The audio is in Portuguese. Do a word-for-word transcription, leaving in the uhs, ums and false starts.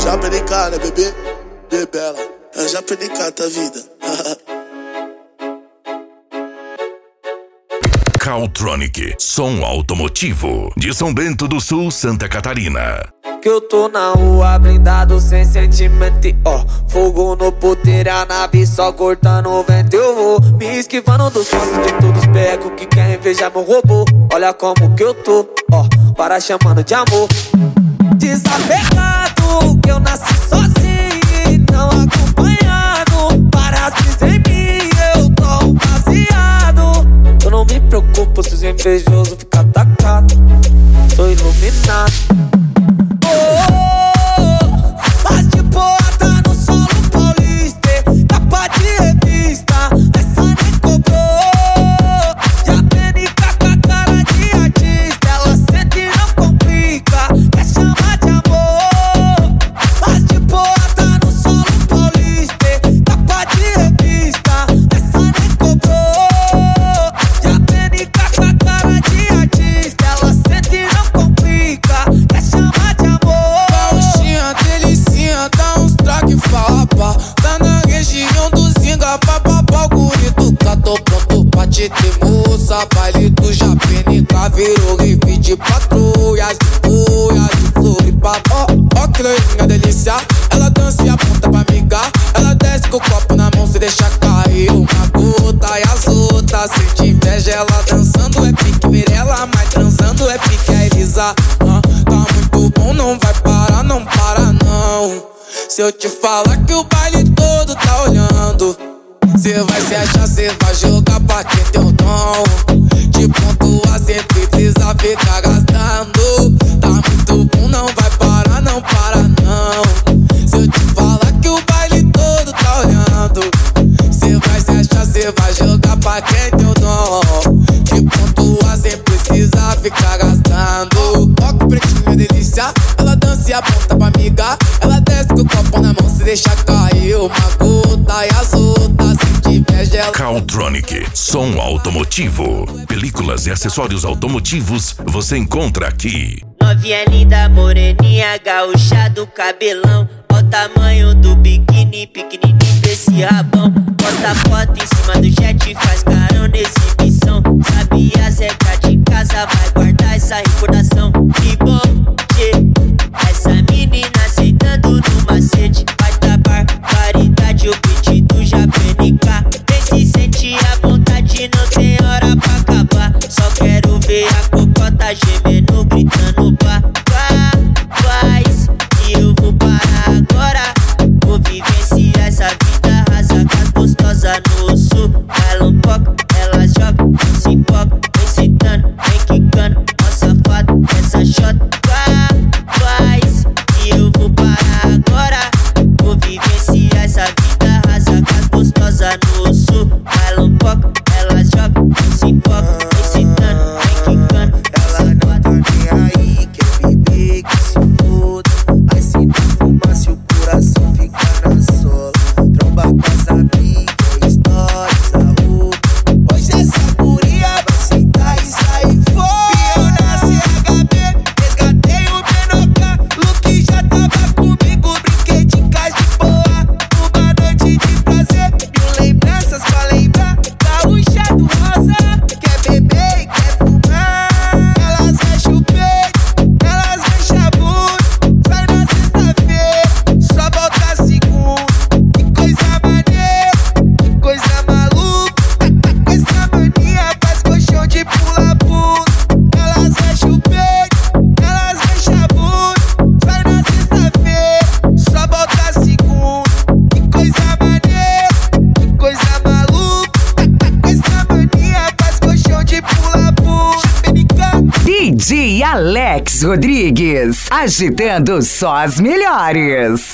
já penica, né, bebê? De bela, eu já penica tua vida. Caltronic, som automotivo, de São Bento do Sul, Santa Catarina. Que eu tô na rua blindado sem sentimento e ó, fogo no puteiro, a nave só cortando o vento. Eu vou me esquivando dos passos de todos os becos que querem invejar meu robô. Olha como que eu tô, ó, para chamando de amor. Desapegado, que eu nasci sozinho e não acompanhado. Para as brisas em mim, eu tô um baseado. Eu não me preocupo se os invejosos ficam atacados. Sou iluminado. Mas de boa tá no solo paulista, capa de revista, essa nem cobrou. Já penica com a cara de artista, ela sente e não complica, quer chamar de amor. Mas de boa tá no solo paulista, capa de revista, essa nem cobrou. Já penica com a cara de artista, ela sente e não complica, quer chamar de amor. Delicinha, dá uns traque, fala pá. Tá na região do Zinga, papapá, o guri do cá. Tô pronto pra te ter moça. Baile do Japenica, virou riff de patrulhas, de folhas, de Floripa. Ó, ó que loirinha delícia, ela dança e aponta pra migar. Ela desce com o copo na mão, se deixa cair uma gota. E as outras, sente inveja, ela dançando é pique Mirella, mas transando é pique a Elisa. ah, Tá muito bom, não vai parar, não para não. Se eu te falar que o baile todo tá olhando, cê vai se achar, cê vai jogar pra quem tem o dom. De pontuar sem precisar ficar gastando. Tá muito bom, não vai parar, não para não. Se eu te falar que o baile todo tá olhando, cê vai se achar, cê vai jogar pra quem tem o dom. De pontuar sem precisar ficar gastando. Ó que pretinha delícia, ela dança e aponta pra migar. Ela desce com o copo na mão, se deixa cair uma gota. E as outras sente inveja, ela... Caltronic, som automotivo. Películas e acessórios automotivos você encontra aqui. Novinha linda, moreninha, gaúcha do cabelão. Ó o tamanho do biquíni, pequenininho desse rabão. Posta foto em cima do jet, faz carão na exibição. Sabe as regras de casa, vai guardar essa recordação. Que bom, que essa menina aceitando no macete. Vai dar barbaridade, o beat do Japenica. Nem se sente à vontade, não tem hora pra acabar. Só quero ver a cocota gemendo, gritando pá, pá, faz. E eu vou parar agora, vou vivenciar essa vida rasa com as gostosas no sul. Ela um pouco, ela joga, não se empolga, vem sentando, vem quicando, ó safado, essa shot, pá, faz. E eu vou parar agora, vou vivenciar essa vida rasa com as gostosas no sul. Ela um pouco, ela joga, não se empolga, vem sentando, vem quicando, ó safado. Ela não tá nem aí, quer beber, que se foda. Aí se não fumar, se o coração fica na sola. Tromba com as amigas, stories, a roupa. Hoje essa guria vai sentar e sair fora. Eu nasci H B, resgatei o Benoca. Luke já tava comigo, brinquei de casa de boa. Uma noite de prazer, mil lembranças pra lembrar. Gaúcha do rosa, quer beber e quer fumar. Elas fecham o peito, elas fecham a bunda. Sai na sexta-feira, só volta segunda. Que coisa maneira, que coisa maluca. Tá com essa mania, faz colchão de pula-pula. Elas fecham o peito, elas fecham a bunda. Sai na sexta-feira, só volta segunda. Que coisa maneira, que coisa maluca. Tá com essa mania, faz colchão de pula-pula. D J Alex Rodrigues, agitando só as melhores.